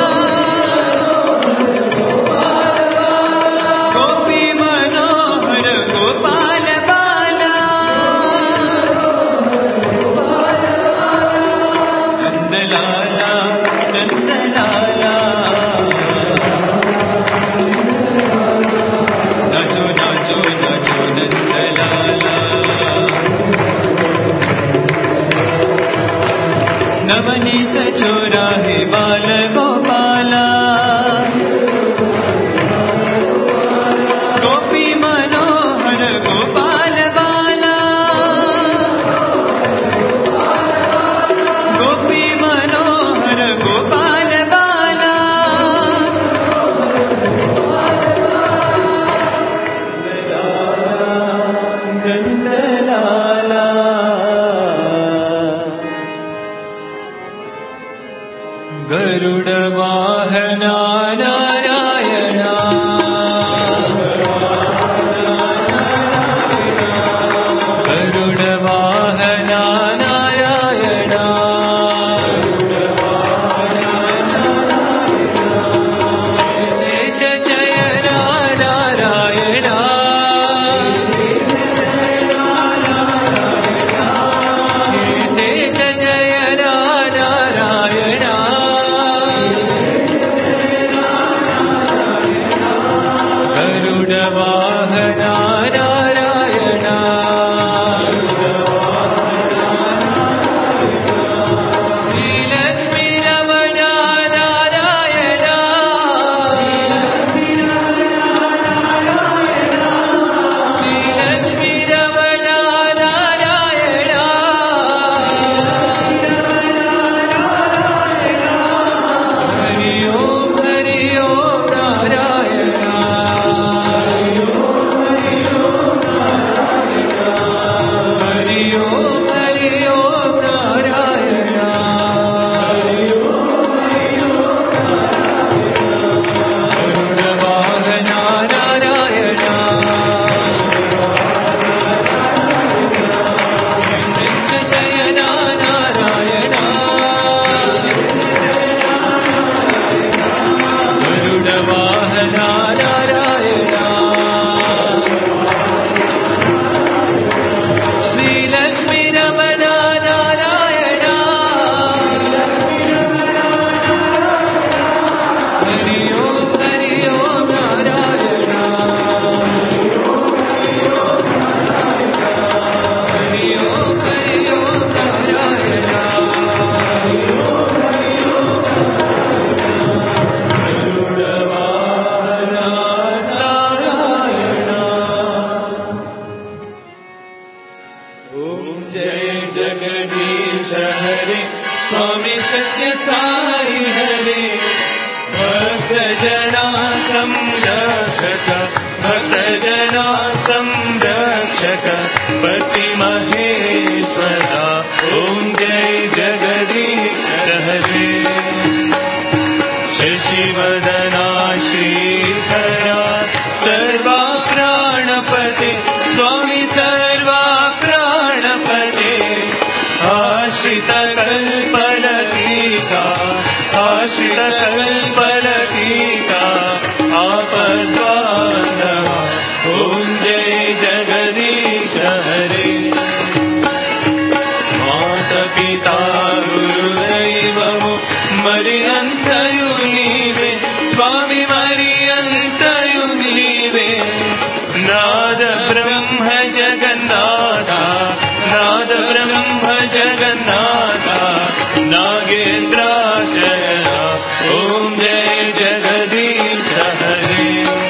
गोपी मनोहर गोपाल बाला नवनीत चोरा है बाल गोपाला गोपी मनोहर गोपाल बाला गोपी मनोहर गोपाल बाला नंदलाला गरुड वाहना नारायणा गरुड वाहना नारायणा शेष शयना नारायणा शेष शयना नारायणा वाहना नारायणा श्री लक्ष्मी रमण नारायणा श्री लक्ष्मी रमण नारायणा हरि ओम नारायणा रक्षक भक्तजना संरक्षक पति महेश्वरा ओम जय जगदीश हरे शशिवदना श्रीधरा सर्वा प्राणपते स्वामी सर्वा प्राणपते आश्रित कल्पलतिका आश्रित कल्पलतिका आपद्बान्धवा ओम जय जगदीश हरे माता पिता गुरुदैवमु मरियन्तयु नीवे स्वामी मरियन्तयु नीवे नाद ब्रह्म जगन्नाथा नाद ब्रह्म जगन्नाथा नागेन्द्राचरणा ओम जय जगदीश हरे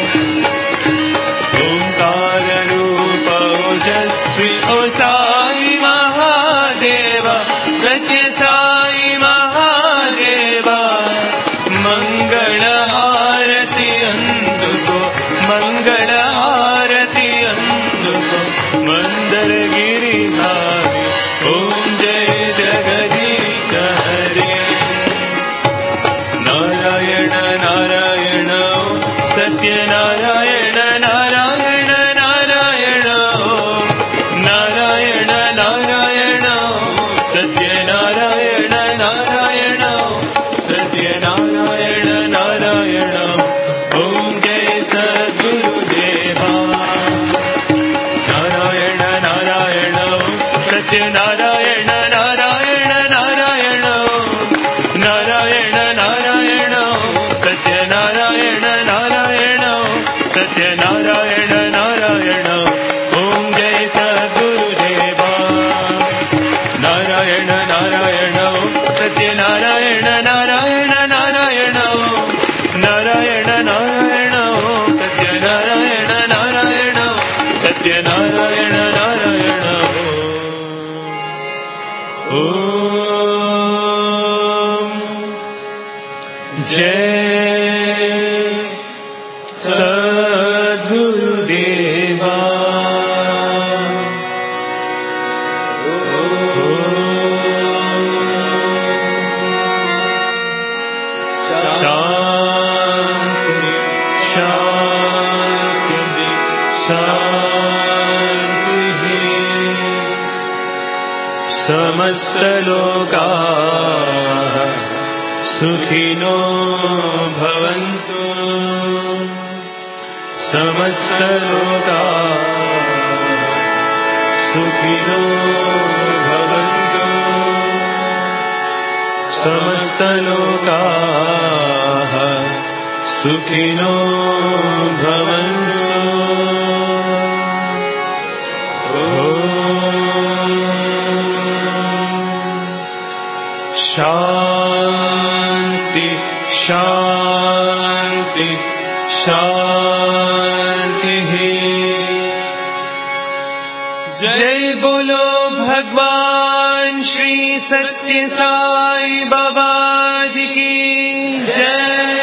ओंकार रूप ओजस्वी ओ साई महादेव सत्य साई महादेवा मंगल आरती अंदुको मंगल आरती अंदुको मंदर गिरिधारी ओम जय जगदीश हरे नारायण नारायण सत्य नारायण नारायण नारायण नारायण नारायण सत्य नारायण नारायण सत्य नारायण नारायण ओम जय सद्गुरुदेवा नारायण नारायण सत्य नारायण नारायण नारायण नारायण नारायण सत्य नारायण नारायण सत्य नारायण नारायण ओम जय सद्गुरुदेवा नारायण नारायण सत्य नारायण नारायण नारायण नारायण नारायण सत्य नारायण नारायण सत्य नारायण नारायण ओम जय सद्गुरुदेवा शांति शांति शांति समस्त लोकाः सुखिनो भवन्तु समस्त लोकाः सुखिनो भवन्तु समस्त लोकाः सुखिनो भवन्तु शांति शांति शांति जय बोलो भगवान श्री सत्य साई बाबा जी की जय।